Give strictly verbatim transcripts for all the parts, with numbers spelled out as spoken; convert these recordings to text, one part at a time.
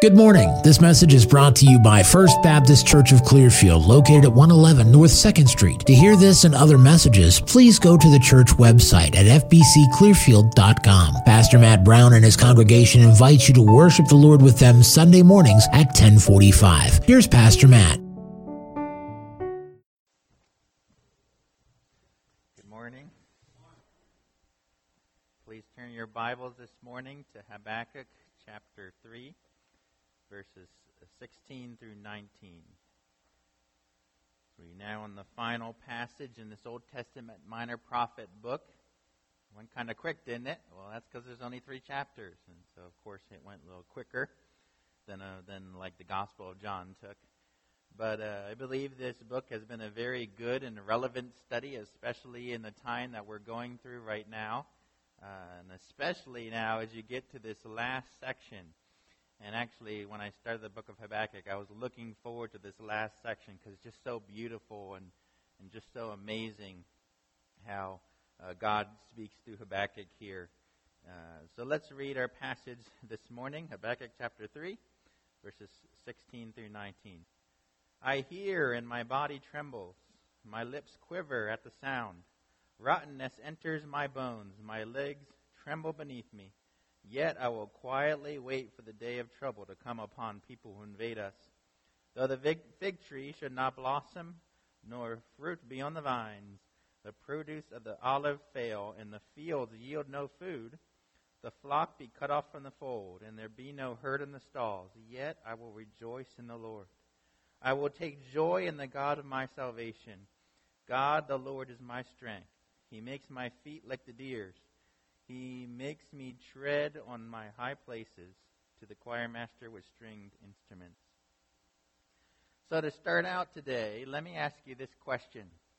Good morning. This message is brought to you by First Baptist Church of Clearfield, located at one eleven North second Street. To hear this and other messages, please go to the church website at f b c clearfield dot com. Pastor Matt Brown and his congregation invite you to worship the Lord with them Sunday mornings at ten forty-five. Here's Pastor Matt. Good morning. Please turn your Bibles this morning to Habakkuk chapter three. Verses sixteen through nineteen. We're now on the final passage in this Old Testament minor prophet book. Went kind of quick, didn't it? Well, that's because there's only three chapters, and so of course it went a little quicker than uh, than like the Gospel of John took. But uh, I believe this book has been a very good and relevant study, especially in the time that we're going through right now, uh, and especially now as you get to this last section. And actually, when I started the book of Habakkuk, I was looking forward to this last section because it's just so beautiful and, and just so amazing how uh, God speaks through Habakkuk here. Uh, so let's read our passage this morning, Habakkuk chapter three, verses sixteen through nineteen. I hear and my body trembles, my lips quiver at the sound. Rottenness enters my bones, my legs tremble beneath me. Yet I will quietly wait for the day of trouble to come upon people who invade us. Though the fig, fig tree should not blossom, nor fruit be on the vines, the produce of the olive fail, and the fields yield no food, the flock be cut off from the fold, and there be no herd in the stalls, yet I will rejoice in the Lord. I will take joy in the God of my salvation. God the Lord is my strength. He makes my feet like the deer's. He makes me tread on my high places, to the choir master with stringed instruments. So to start out today, let me ask you this question.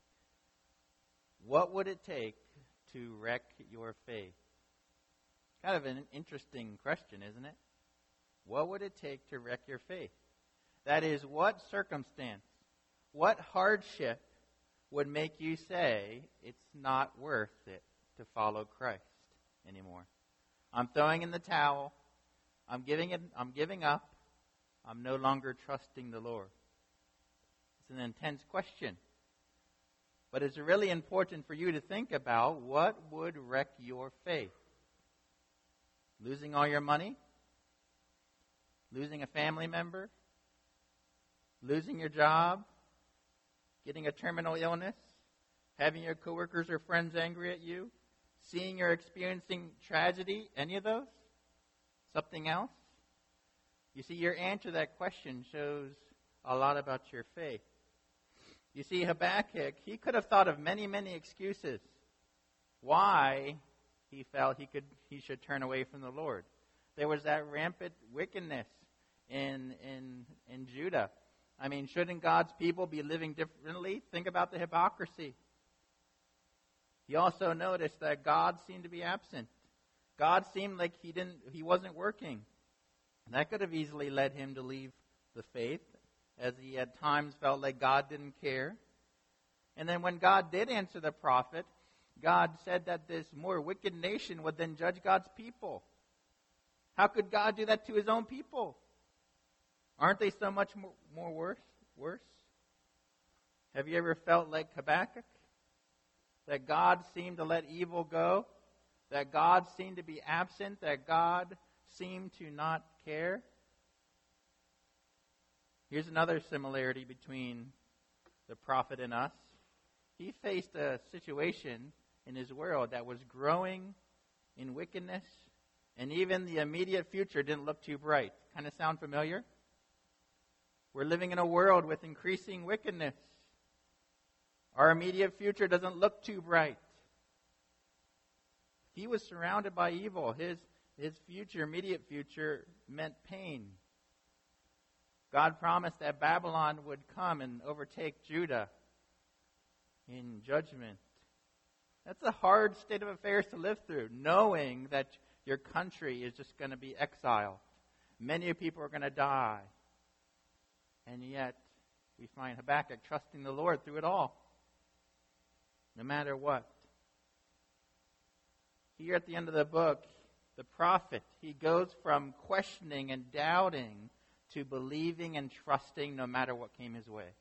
What would it take to wreck your faith? Kind of an interesting question, isn't it? What would it take to wreck your faith? That is, what circumstance, what hardship would make you say it's not worth it to follow Christ anymore? I'm throwing in the towel. I'm giving it. I'm giving up. I'm no longer trusting the Lord. It's an intense question. But it's really important for you to think about what would wreck your faith. Losing all your money? Losing a family member? Losing your job? Getting a terminal illness? Having your coworkers or friends angry at you? Seeing or experiencing tragedy, any of those? Something else? You see, your answer to that question shows a lot about your faith. You see, Habakkuk, he could have thought of many, many excuses why he felt he could he should turn away from the Lord. There was that rampant wickedness in in in Judah. I mean, shouldn't God's people be living differently? Think about the hypocrisy. He also noticed that God seemed to be absent. God seemed like he didn't, he wasn't working. That could have easily led him to leave the faith, as he at times felt like God didn't care. And then when God did answer the prophet, God said that this more wicked nation would then judge God's people. How could God do that to his own people? Aren't they so much more, more worse? Worse? Have you ever felt like Habakkuk? That God seemed to let evil go, that God seemed to be absent, that God seemed to not care. Here's another similarity between the prophet and us. He faced a situation in his world that was growing in wickedness, and even the immediate future didn't look too bright. Kind of sound familiar? We're living in a world with increasing wickedness. Our immediate future doesn't look too bright. He was surrounded by evil. His, his future, immediate future, meant pain. God promised that Babylon would come and overtake Judah in judgment. That's a hard state of affairs to live through, knowing that your country is just going to be exiled. Many people are going to die. And yet, we find Habakkuk trusting the Lord through it all. No matter what. Here at the end of the book, the prophet, he goes from questioning and doubting to believing and trusting no matter what came his way.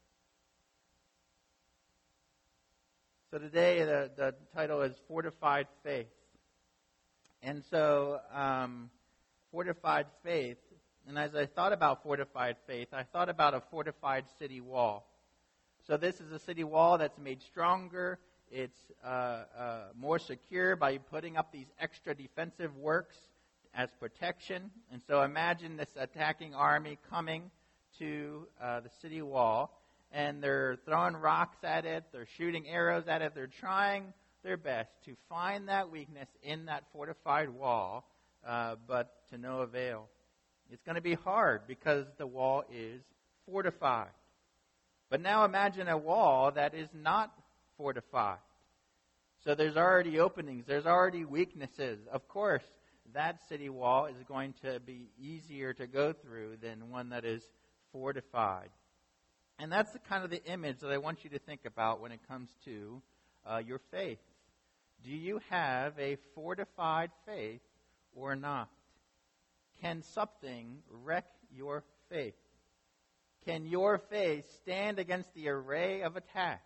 So today the, the title is Fortified Faith. And so um, fortified faith, and as I thought about fortified faith, I thought about a fortified city wall. So this is a city wall that's made stronger. It's uh, uh, more secure by putting up these extra defensive works as protection. And so imagine this attacking army coming to uh, the city wall, and they're throwing rocks at it, they're shooting arrows at it, they're trying their best to find that weakness in that fortified wall, uh, but to no avail. It's going to be hard because the wall is fortified. But now imagine a wall that is not fortified. So there's already openings, there's already weaknesses. Of course, that city wall is going to be easier to go through than one that is fortified. And that's the kind of the image that I want you to think about when it comes to uh, your faith. Do you have a fortified faith or not? Can something wreck your faith? Can your faith stand against the array of attacks?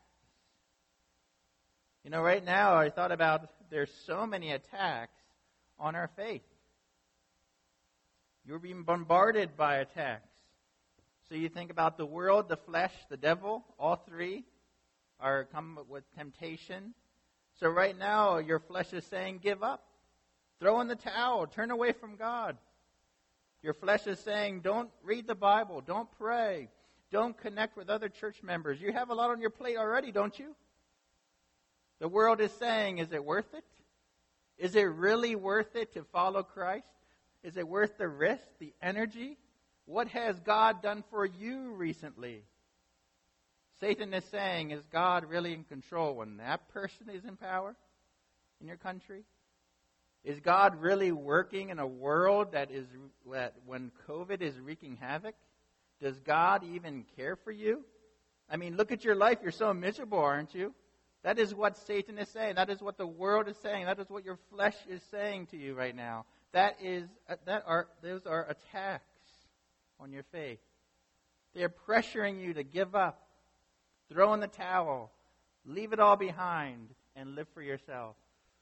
You know, right now I thought about there's so many attacks on our faith. You're being bombarded by attacks. So you think about the world, the flesh, the devil, all three are come with temptation. So right now your flesh is saying, give up. Throw in the towel. Turn away from God. Your flesh is saying, don't read the Bible. Don't pray. Don't connect with other church members. You have a lot on your plate already, don't you? The world is saying, is it worth it? Is it really worth it to follow Christ? Is it worth the risk, the energy? What has God done for you recently? Satan is saying, is God really in control when that person is in power in your country? Is God really working in a world that is that when COVID is wreaking havoc? Does God even care for you? I mean, look at your life. You're so miserable, aren't you? That is what Satan is saying. That is what the world is saying. That is what your flesh is saying to you right now. That is that are those are attacks on your faith. They are pressuring you to give up, throw in the towel, leave it all behind, and live for yourself.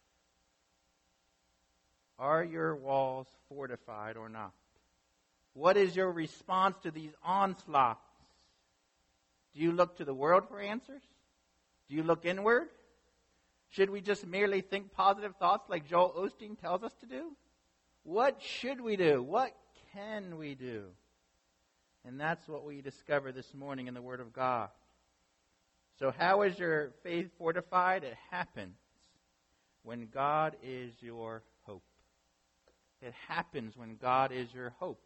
Are your walls fortified or not? What is your response to these onslaughts? Do you look to the world for answers? Do you look inward? Should we just merely think positive thoughts like Joel Osteen tells us to do? What should we do? What can we do? And that's what we discover this morning in the Word of God. So how is your faith fortified? It happens when God is your hope. It happens when God is your hope.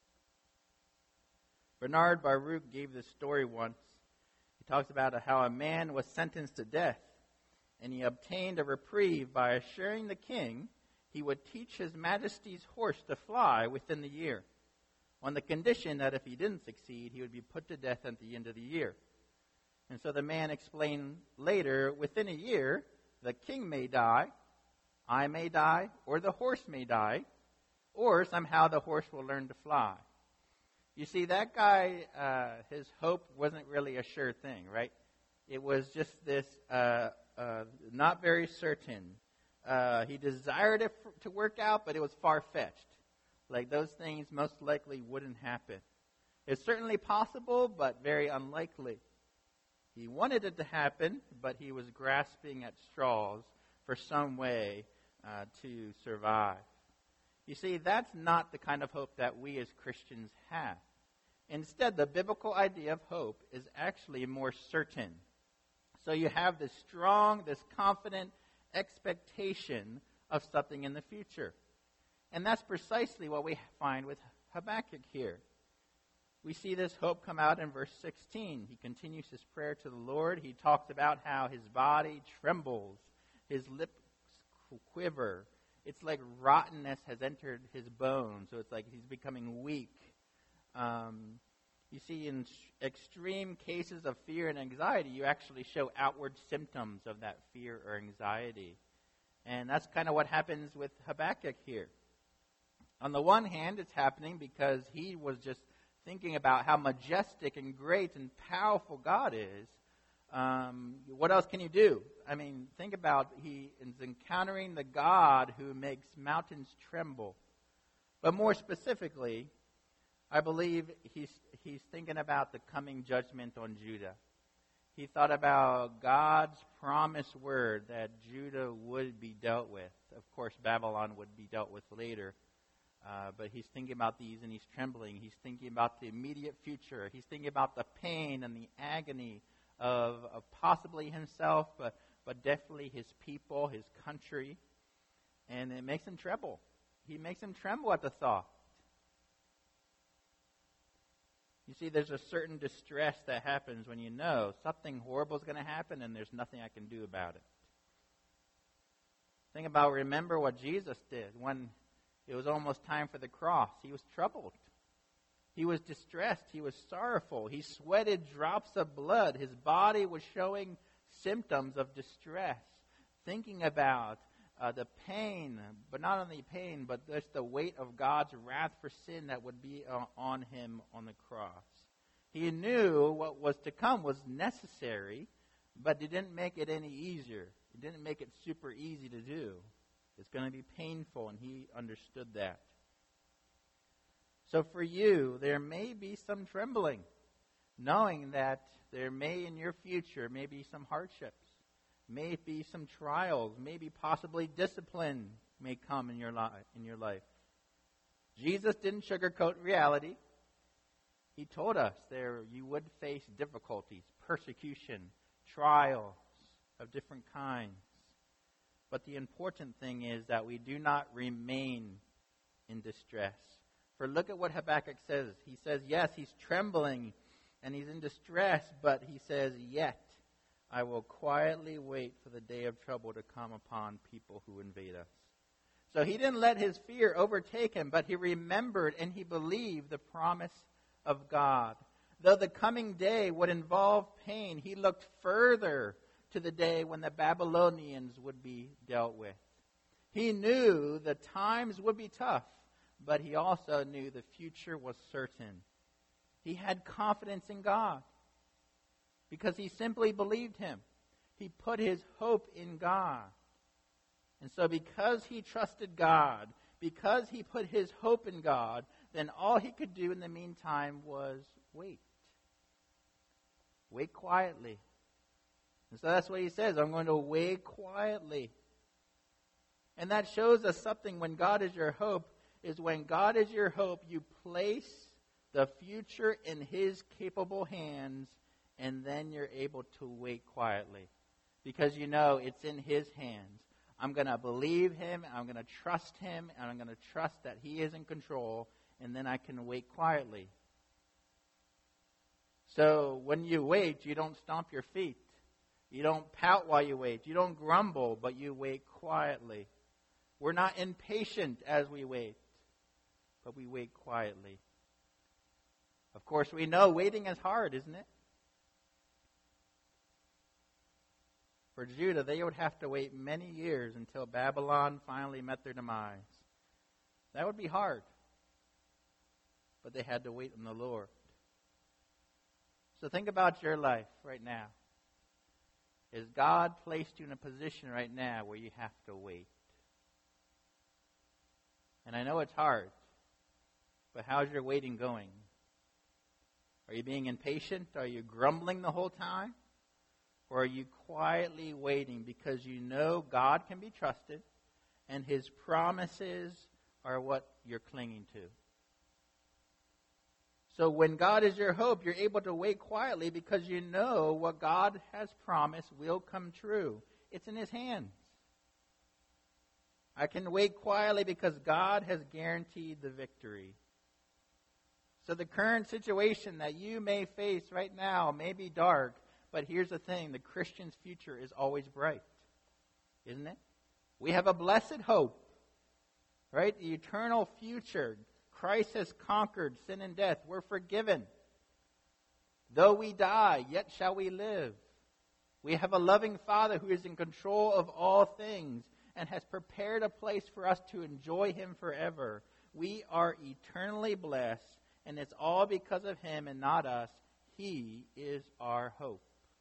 Bernard Baruch gave this story once. He talks about how a man was sentenced to death, and he obtained a reprieve by assuring the king he would teach his majesty's horse to fly within the year, on the condition that if he didn't succeed, he would be put to death at the end of the year. And so the man explained later, within a year, the king may die, I may die, or the horse may die, or somehow the horse will learn to fly. You see, that guy, uh, his hope wasn't really a sure thing, right? It was just this uh, uh, not very certain. Uh, he desired it for, to work out, but it was far-fetched. Like those things most likely wouldn't happen. It's certainly possible, but very unlikely. He wanted it to happen, but he was grasping at straws for some way uh, to survive. You see, that's not the kind of hope that we as Christians have. Instead, the biblical idea of hope is actually more certain. So you have this strong, this confident expectation of something in the future. And that's precisely what we find with Habakkuk here. We see this hope come out in verse sixteen. He continues his prayer to the Lord. He talks about how his body trembles, his lips quiver. It's like rottenness has entered his bones, so it's like he's becoming weak. Um, you see, in extreme cases of fear and anxiety, you actually show outward symptoms of that fear or anxiety. And that's kind of what happens with Habakkuk here. On the one hand, it's happening because he was just thinking about how majestic and great and powerful God is, um, what else can you do? I mean, think about he is encountering the God who makes mountains tremble. But more specifically, I believe he's he's thinking about the coming judgment on Judah. He thought about God's promised word that Judah would be dealt with. Of course, Babylon would be dealt with later. Uh, but he's thinking about these and he's trembling. He's thinking about the immediate future. He's thinking about the pain and the agony of, of possibly himself, but, but definitely his people, his country. And it makes him tremble. He makes him tremble at the thought. You see, there's a certain distress that happens when you know something horrible is going to happen and there's nothing I can do about it. Think about, remember what Jesus did when it was almost time for the cross. He was troubled. He was distressed. He was sorrowful. He sweated drops of blood. His body was showing symptoms of distress. Thinking about uh, the pain, but not only pain, but just the weight of God's wrath for sin that would be uh, on him on the cross. He knew what was to come was necessary, but it didn't make it any easier. It didn't make it super easy to do. It's going to be painful, and he understood that. So for you, there may be some trembling, knowing that there may in your future may be some hardships, may be some trials, maybe possibly discipline may come in your life. In your life. Jesus didn't sugarcoat reality. He told us there you would face difficulties, persecution, trials of different kinds. But the important thing is that we do not remain in distress. For look at what Habakkuk says. He says, yes, he's trembling and he's in distress, but he says, yet I will quietly wait for the day of trouble to come upon people who invade us. So he didn't let his fear overtake him, but he remembered and he believed the promise of God. Though the coming day would involve pain, he looked further to the day when the Babylonians would be dealt with. He knew the times would be tough, but he also knew the future was certain. He had confidence in God because he simply believed him. He put his hope in God. And so because he trusted God, because he put his hope in God, then all he could do in the meantime was wait. Wait quietly. And so that's what he says, I'm going to wait quietly. And that shows us something. When God is your hope, is when God is your hope, you place the future in his capable hands, and then you're able to wait quietly. Because you know it's in his hands. I'm going to believe him, I'm going to trust him, and I'm going to trust that he is in control, and then I can wait quietly. So when you wait, you don't stomp your feet. You don't pout while you wait. You don't grumble, but you wait quietly. We're not impatient as we wait, but we wait quietly. Of course, we know waiting is hard, isn't it? For Judah, they would have to wait many years until Babylon finally met their demise. That would be hard. But they had to wait on the Lord. So think about your life right now. Has God placed you in a position right now where you have to wait? And I know it's hard, but how's your waiting going? Are you being impatient? Are you grumbling the whole time? Or are you quietly waiting because you know God can be trusted and his promises are what you're clinging to? So when God is your hope, you're able to wait quietly because you know what God has promised will come true. It's in his hands. I can wait quietly because God has guaranteed the victory. So the current situation that you may face right now may be dark, but here's the thing, the Christian's future is always bright, isn't it? We have a blessed hope, right? The eternal future. Christ has conquered sin and death. We're forgiven. Though we die, yet shall we live. We have a loving Father who is in control of all things and has prepared a place for us to enjoy him forever. We are eternally blessed, and it's all because of him and not us. He is our hope.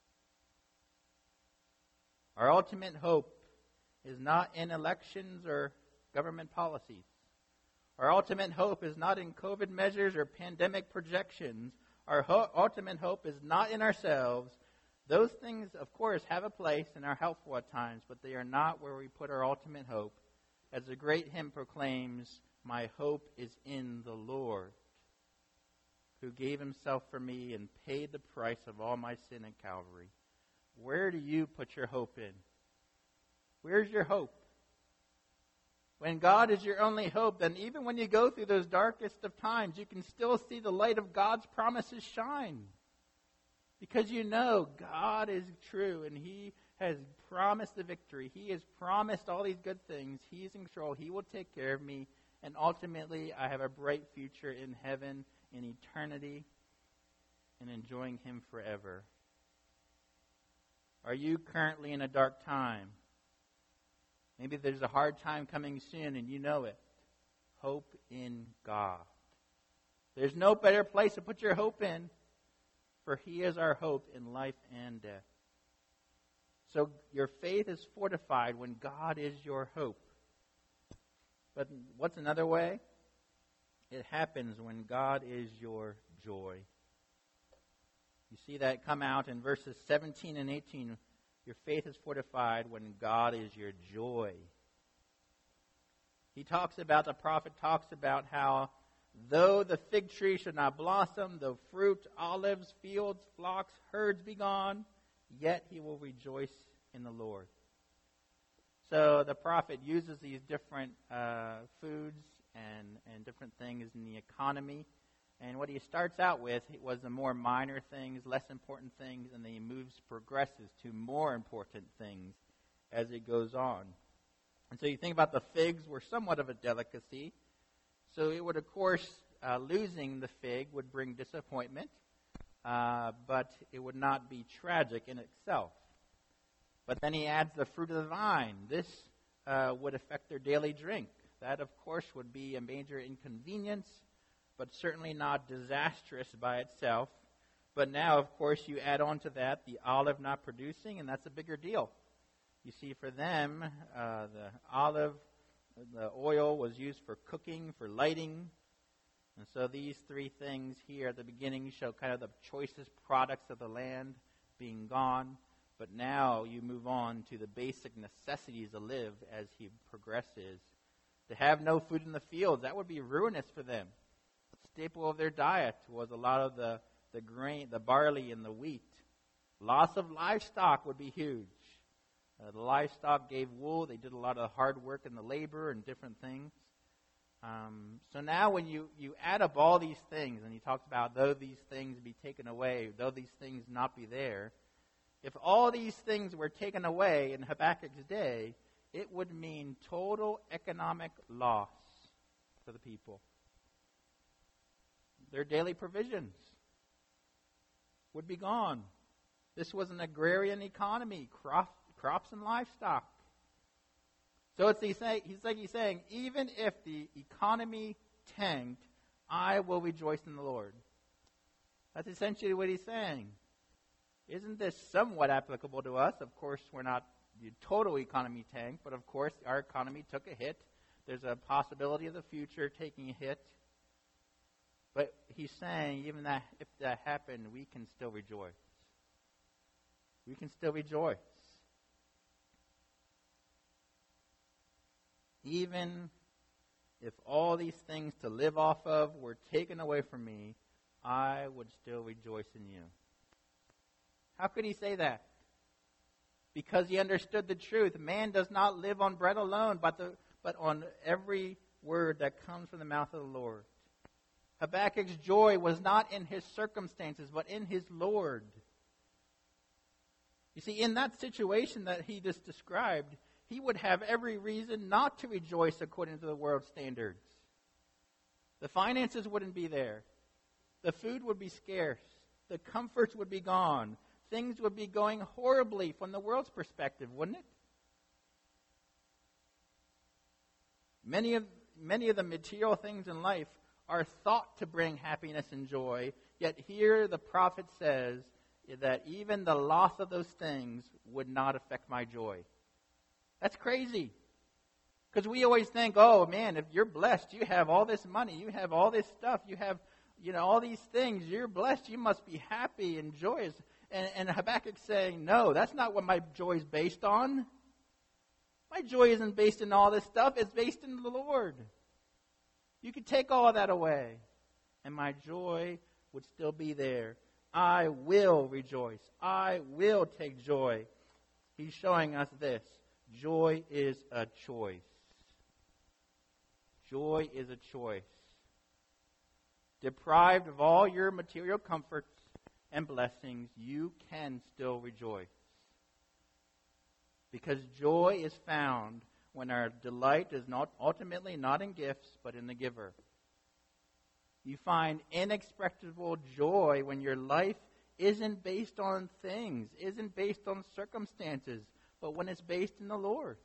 Our ultimate hope is not in elections or government policies. Our ultimate hope is not in COVID measures or pandemic projections. Our ho- ultimate hope is not in ourselves. Those things, of course, have a place and are helpful at times, but they are not where we put our ultimate hope. As the great hymn proclaims, my hope is in the Lord, who gave himself for me and paid the price of all my sin at Calvary. Where do you put your hope in? Where's your hope? When God is your only hope, then even when you go through those darkest of times, you can still see the light of God's promises shine. Because you know God is true and he has promised the victory. He has promised all these good things. He is in control. He will take care of me. And ultimately, I have a bright future in heaven, in eternity, and enjoying him forever. Are you currently in a dark time? Maybe there's a hard time coming soon and you know it. Hope in God. There's no better place to put your hope in, for he is our hope in life and death. So your faith is fortified when God is your hope. But what's another way? It happens when God is your joy. You see that come out in verses seventeen and eighteen. Your faith is fortified when God is your joy. He talks about, the prophet talks about how though the fig tree should not blossom, though fruit, olives, fields, flocks, herds be gone, yet he will rejoice in the Lord. So the prophet uses these different uh, foods and, and different things in the economy. And what he starts out with was the more minor things, less important things, and then he moves, progresses to more important things as it goes on. And so you think about the figs were somewhat of a delicacy. So it would, of course, uh, losing the fig would bring disappointment, uh, but it would not be tragic in itself. But then he adds the fruit of the vine. This uh, would affect their daily drink. That, of course, would be a major inconvenience, but certainly not disastrous by itself. But now, of course, you add on to that the olive not producing, and that's a bigger deal. You see, for them, uh, the olive, the oil was used for cooking, for lighting. And so these three things here at the beginning show kind of the choicest products of the land being gone. But now you move on to the basic necessities to live as he progresses. To have no food in the fields, that would be ruinous for them. Staple of their diet was a lot of the, the grain, the barley and the wheat. Loss of livestock would be huge. Uh, the livestock gave wool. They did a lot of hard work in the labor and different things. Um, so now when you, you add up all these things, and he talks about though these things be taken away, though these things not be there, if all these things were taken away in Habakkuk's day, it would mean total economic loss for the people. Their daily provisions would be gone. This was an agrarian economy, crop, crops and livestock. So it's he's, say, he's like he's saying, even if the economy tanked, I will rejoice in the Lord. That's essentially what he's saying. Isn't this somewhat applicable to us? Of course, we're not the total economy tank, but of course our economy took a hit. There's a possibility of the future taking a hit. But he's saying, even that if that happened, we can still rejoice. We can still rejoice. Even if all these things to live off of were taken away from me, I would still rejoice in you. How could he say that? Because he understood the truth. Man does not live on bread alone, but, the, but on every word that comes from the mouth of the Lord. Habakkuk's joy was not in his circumstances, but in his Lord. You see, in that situation that he just described, he would have every reason not to rejoice according to the world's standards. The finances wouldn't be there. The food would be scarce. The comforts would be gone. Things would be going horribly from the world's perspective, wouldn't it? Many of, many of the material things in life are thought to bring happiness and joy, yet here the prophet says that even the loss of those things would not affect my joy. That's crazy. Because we always think, oh man, if you're blessed, you have all this money, you have all this stuff, you have, you know, all these things, you're blessed, you must be happy and joyous. And, and Habakkuk's saying, no, that's not what my joy is based on. My joy isn't based in all this stuff, it's based in the Lord. You could take all of that away, and my joy would still be there. I will rejoice. I will take joy. He's showing us this. Joy is a choice. Joy is a choice. Deprived of all your material comforts and blessings, you can still rejoice. Because joy is found when our delight is not ultimately not in gifts, but in the giver. You find inexpressible joy when your life isn't based on things, isn't based on circumstances, but when it's based in the Lord.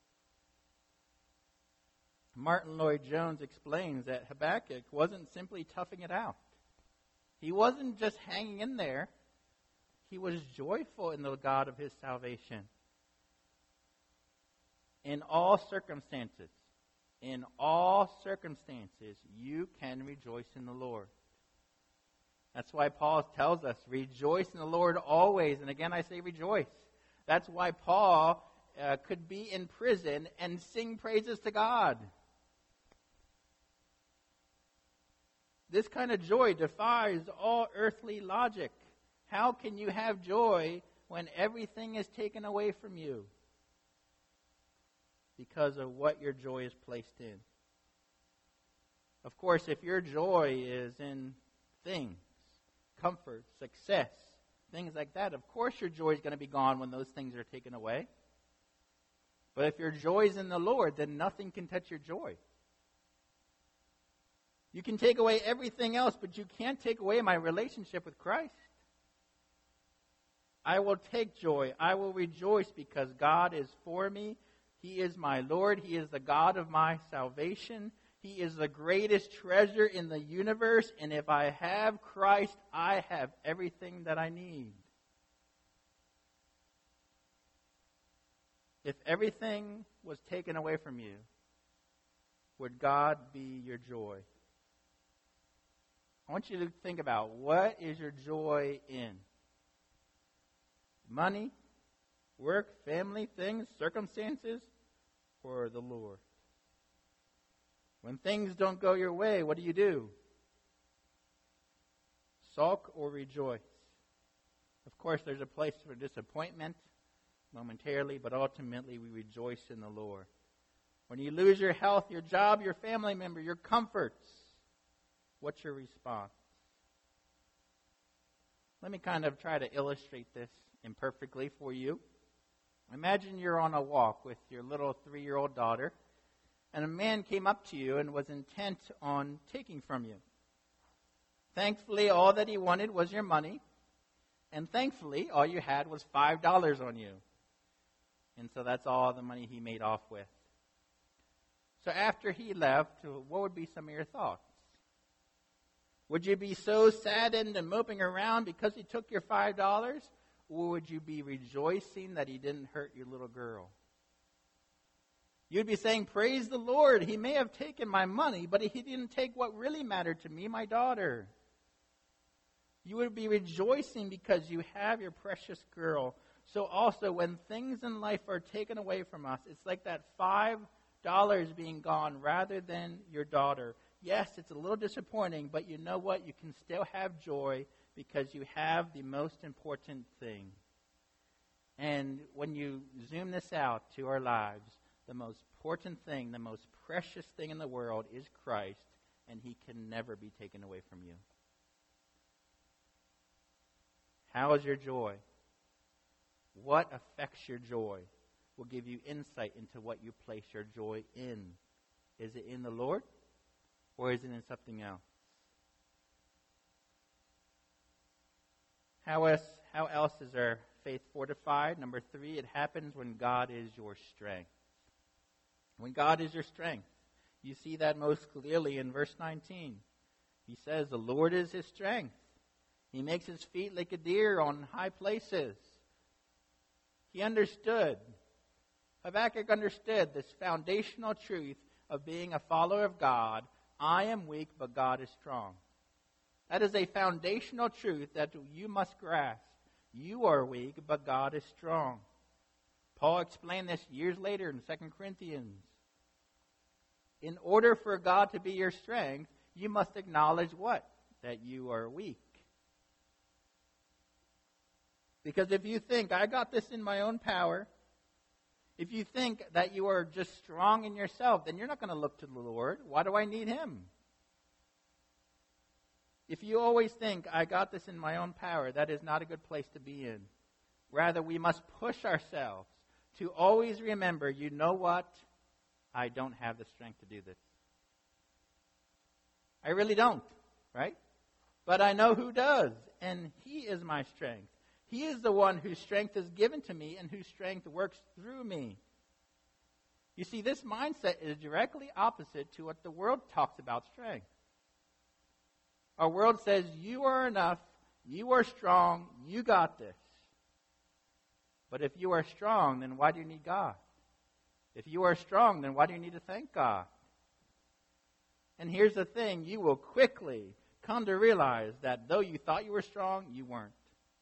Martin Lloyd-Jones explains that Habakkuk wasn't simply toughing it out. He wasn't just hanging in there. He was joyful in the God of his salvation. In all circumstances, in all circumstances, you can rejoice in the Lord. That's why Paul tells us, rejoice in the Lord always. And again, I say rejoice. That's why Paul uh, could be in prison and sing praises to God. This kind of joy defies all earthly logic. How can you have joy when everything is taken away from you? Because of what your joy is placed in. Of course, if your joy is in things, comfort, success, things like that, of course your joy is going to be gone when those things are taken away. But if your joy is in the Lord, then nothing can touch your joy. You can take away everything else, but you can't take away my relationship with Christ. I will take joy. I will rejoice because God is for me. He is my Lord. He is the God of my salvation. He is the greatest treasure in the universe. And if I have Christ, I have everything that I need. If everything was taken away from you, would God be your joy? I want you to think about, what is your joy in? Money, work, family, things, circumstances, or the Lord? When things don't go your way, what do you do? Sulk or rejoice? Of course, there's a place for disappointment momentarily, but ultimately we rejoice in the Lord. When you lose your health, your job, your family member, your comforts, what's your response? Let me kind of try to illustrate this imperfectly for you. Imagine you're on a walk with your little three-year-old daughter, and a man came up to you and was intent on taking from you. Thankfully, all that he wanted was your money, and thankfully, all you had was five dollars on you. And so that's all the money he made off with. So after he left, what would be some of your thoughts? Would you be so saddened and moping around because he took your five dollars? Or would you be rejoicing that he didn't hurt your little girl? You'd be saying, praise the Lord. He may have taken my money, but he didn't take what really mattered to me, my daughter. You would be rejoicing because you have your precious girl. So also, when things in life are taken away from us, it's like that five dollars being gone rather than your daughter. Yes, it's a little disappointing, but you know what? You can still have joy because you have the most important thing. And when you zoom this out to our lives, the most important thing, the most precious thing in the world is Christ, and he can never be taken away from you. How is your joy? What affects your joy will give you insight into what you place your joy in. Is it in the Lord, or is it in something else? How else, how else is our faith fortified? Number three, it happens when God is your strength. When God is your strength. You see that most clearly in verse nineteen. He says the Lord is his strength. He makes his feet like a deer on high places. He understood. Habakkuk understood this foundational truth of being a follower of God. I am weak, but God is strong. That is a foundational truth that you must grasp. You are weak, but God is strong. Paul explained this years later in Second Corinthians. In order for God to be your strength, you must acknowledge what? That you are weak. Because if you think, I got this in my own power, if you think that you are just strong in yourself, then you're not going to look to the Lord. Why do I need him? If you always think, I got this in my own power, that is not a good place to be in. Rather, we must push ourselves to always remember, you know what? I don't have the strength to do this. I really don't, right? But I know who does, and he is my strength. He is the one whose strength is given to me and whose strength works through me. You see, this mindset is directly opposite to what the world talks about strength. Our world says, you are enough, you are strong, you got this. But if you are strong, then why do you need God? If you are strong, then why do you need to thank God? And here's the thing, you will quickly come to realize that though you thought you were strong, you weren't.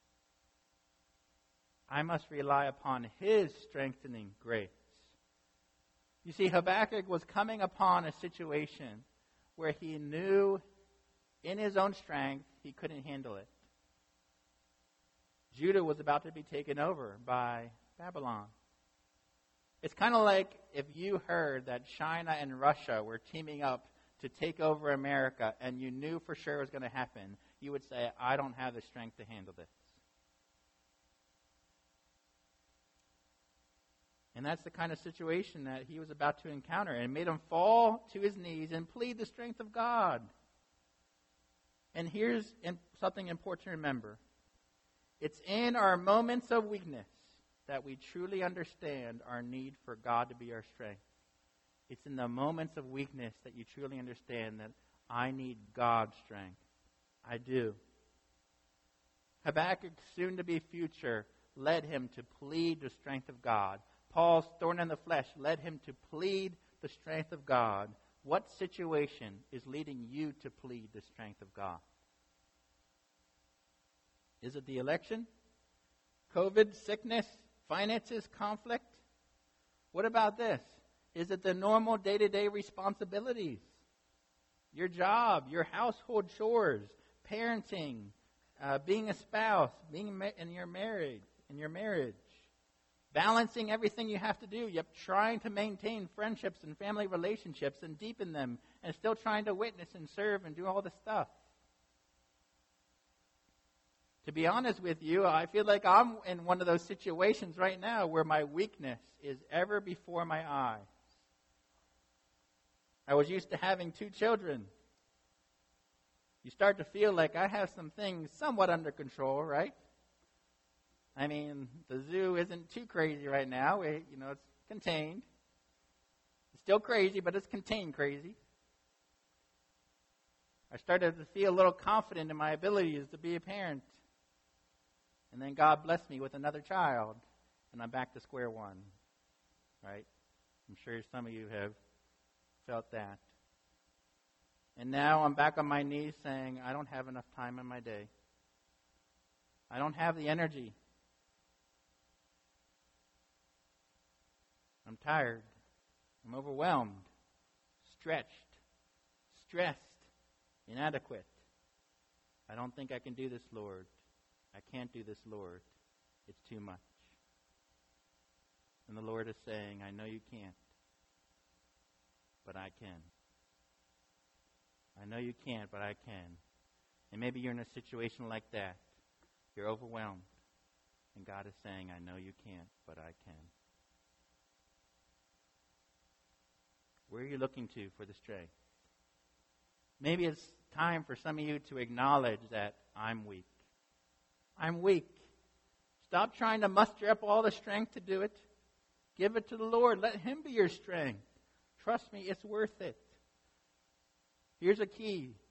I must rely upon his strengthening grace. You see, Habakkuk was coming upon a situation where he knew in his own strength he couldn't handle it. Judah was about to be taken over by Babylon. It's kind of like if you heard that China and Russia were teaming up to take over America and you knew for sure it was going to happen, you would say, I don't have the strength to handle this. And that's the kind of situation that he was about to encounter. And it made him fall to his knees and plead the strength of God. And here's something important to remember. It's in our moments of weakness that we truly understand our need for God to be our strength. It's in the moments of weakness that you truly understand that I need God's strength. I do. Habakkuk's soon-to-be future led him to plead the strength of God. Paul's thorn in the flesh led him to plead the strength of God. What situation is leading you to plead the strength of God? Is it the election? COVID, sickness, finances, conflict? What about this? Is it the normal day-to-day responsibilities? Your job, your household chores, parenting, uh, being a spouse, being ma- in your marriage, in your marriage? Balancing everything you have to do, yet trying to maintain friendships and family relationships and deepen them, and still trying to witness and serve and do all this stuff. To be honest with you, I feel like I'm in one of those situations right now where my weakness is ever before my eyes. I was used to having two children. You start to feel like I have some things somewhat under control, right? I mean, the zoo isn't too crazy right now. We, you know, it's contained. It's still crazy, but it's contained crazy. I started to feel a little confident in my abilities to be a parent. And then God blessed me with another child, and I'm back to square one, right? I'm sure some of you have felt that. And now I'm back on my knees saying, I don't have enough time in my day. I don't have the energy. I'm tired. I'm overwhelmed, stretched, stressed, inadequate. I don't think I can do this, Lord. I can't do this, Lord. It's too much. And the Lord is saying, I know you can't, but I can. I know you can't, but I can. And maybe you're in a situation like that. You're overwhelmed. And God is saying, I know you can't, but I can. Where are you looking to for the strength? Maybe it's time for some of you to acknowledge that I'm weak. I'm weak. Stop trying to muster up all the strength to do it. Give it to the Lord. Let Him be your strength. Trust me, it's worth it. Here's a key.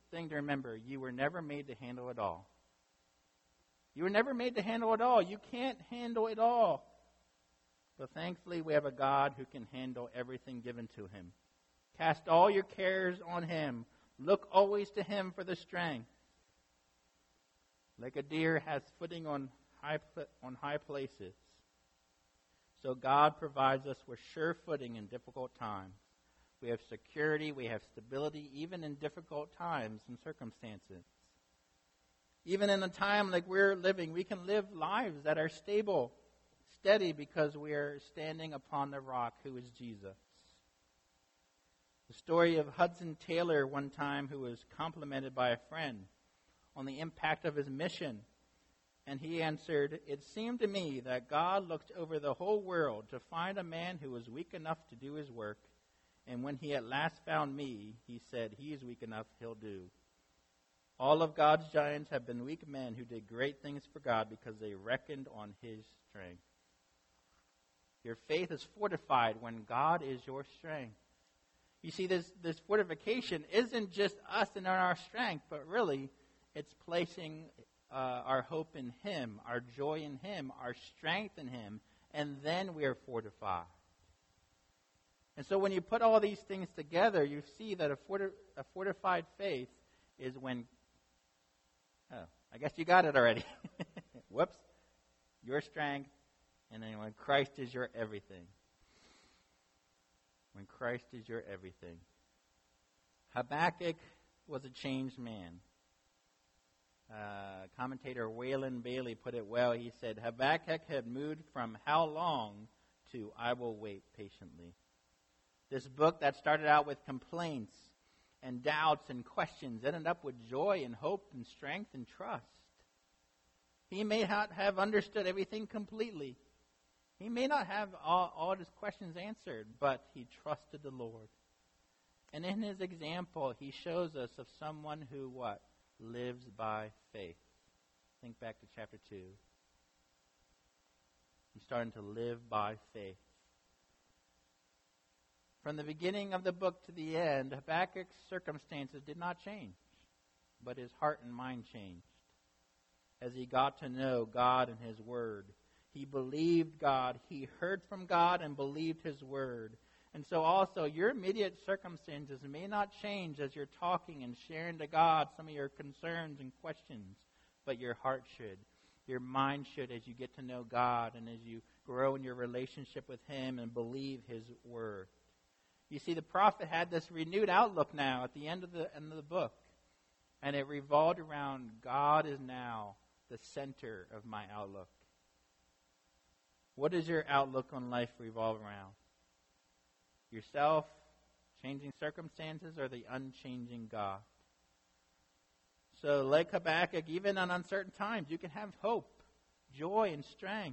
thing to remember. You were never made to handle it all. You were never made to handle it all. You can't handle it all. But thankfully, we have a God who can handle everything given to him. Cast all your cares on him. Look always to him for the strength. Like a deer has footing on high, on high places, so God provides us with sure footing in difficult times. We have security, we have stability, even in difficult times and circumstances. Even in a time like we're living, we can live lives that are stable, steady, because we are standing upon the rock who is Jesus. The story of Hudson Taylor one time, who was complimented by a friend on the impact of his mission. And he answered, "It seemed to me that God looked over the whole world to find a man who was weak enough to do his work. And when he at last found me, he said, he is weak enough, he'll do." All of God's giants have been weak men who did great things for God because they reckoned on his strength. Your faith is fortified when God is your strength. You see, this, this fortification isn't just us and our strength, but really it's placing uh, our hope in him, our joy in him, our strength in him, and then we are fortified. And so when you put all these things together, you see that a, forti- a fortified faith is when, oh, I guess you got it already. Whoops. Your strength, and then when Christ is your everything. When Christ is your everything. Habakkuk was a changed man. Uh, commentator Waylon Bailey put it well. He said, Habakkuk had moved from how long to I will wait patiently. This book that started out with complaints and doubts and questions ended up with joy and hope and strength and trust. He may not have understood everything completely. He may not have all, all his questions answered, but he trusted the Lord. And in his example, he shows us of someone who, what? Lives by faith. Think back to chapter two. He's starting to live by faith. From the beginning of the book to the end, Habakkuk's circumstances did not change, but his heart and mind changed. As he got to know God and his word, he believed God, he heard from God and believed his word. And so also, your immediate circumstances may not change as you're talking and sharing to God some of your concerns and questions, but your heart should. Your mind should, as you get to know God and as you grow in your relationship with him and believe his word. You see, the prophet had this renewed outlook now at the end of the end of the book. And it revolved around God is now the center of my outlook. What does your outlook on life revolve around? Yourself, changing circumstances, or the unchanging God? So like Habakkuk, even in uncertain times, you can have hope, joy, and strength.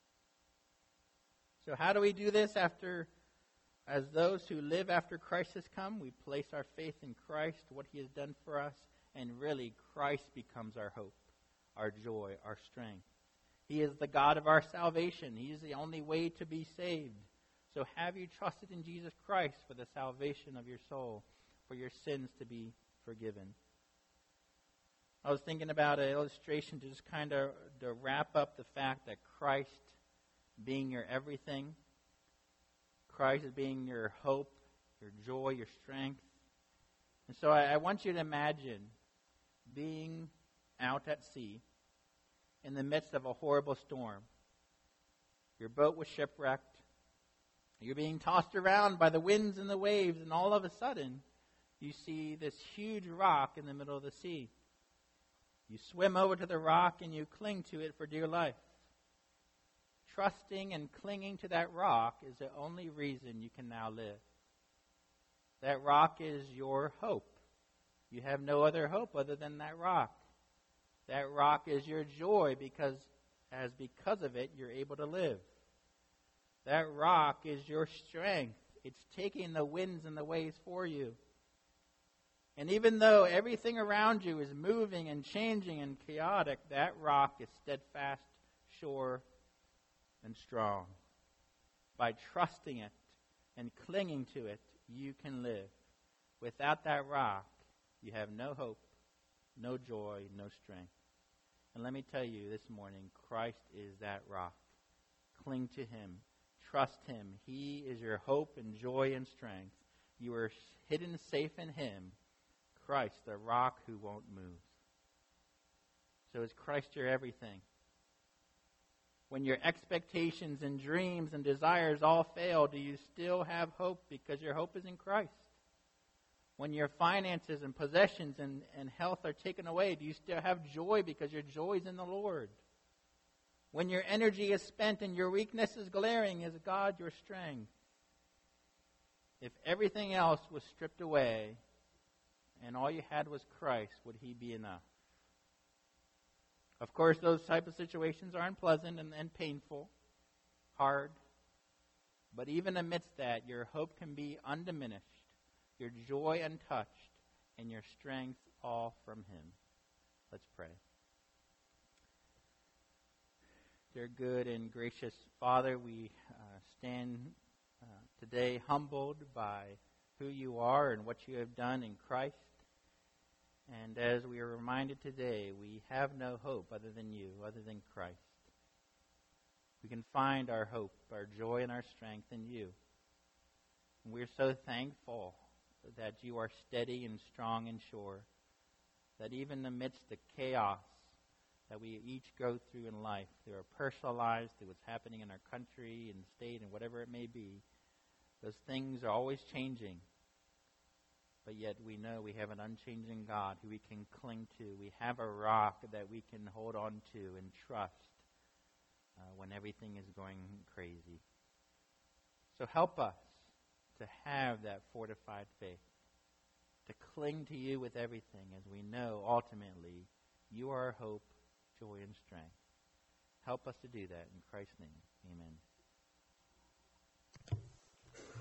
So how do we do this after... As those who live after Christ has come, we place our faith in Christ, what he has done for us, and really Christ becomes our hope, our joy, our strength. He is the God of our salvation. He is the only way to be saved. So have you trusted in Jesus Christ for the salvation of your soul, for your sins to be forgiven? I was thinking about an illustration to just kind of to wrap up the fact that Christ being your everything, Christ as being your hope, your joy, your strength. And so I, I want you to imagine being out at sea in the midst of a horrible storm. Your boat was shipwrecked. You're being tossed around by the winds and the waves, and all of a sudden, you see this huge rock in the middle of the sea. You swim over to the rock and you cling to it for dear life. Trusting and clinging to that rock is the only reason you can now live. That rock is your hope. You have no other hope other than that rock. That rock is your joy because, as because of it, you're able to live. That rock is your strength. It's taking the winds and the waves for you. And even though everything around you is moving and changing and chaotic, that rock is steadfast, sure, and strong. By trusting it and clinging to it, you can live. Without that rock, you have no hope, no joy, no strength. And let me tell you this morning, Christ is that rock. Cling to him. Trust him. He is your hope and joy and strength. You are hidden safe in him, Christ, the rock who won't move. So is Christ your everything? When your expectations and dreams and desires all fail, do you still have hope because your hope is in Christ? When your finances and possessions and, and health are taken away, do you still have joy because your joy is in the Lord? When your energy is spent and your weakness is glaring, is God your strength? If everything else was stripped away and all you had was Christ, would he be enough? Of course, those type of situations are unpleasant and, and painful, hard. But even amidst that, your hope can be undiminished, your joy untouched, and your strength all from him. Let's pray. Dear good and gracious Father, we uh, stand uh, today humbled by who you are and what you have done in Christ. And as we are reminded today, we have no hope other than you, other than Christ. We can find our hope, our joy, and our strength in you. And we're so thankful that you are steady and strong and sure, that even amidst the chaos that we each go through in life, through our personal lives, through what's happening in our country and state and whatever it may be, those things are always changing. But yet we know we have an unchanging God who we can cling to. We have a rock that we can hold on to and trust uh, when everything is going crazy. So help us to have that fortified faith, to cling to you with everything, as we know ultimately you are our hope, joy, and strength. Help us to do that in Christ's name. Amen.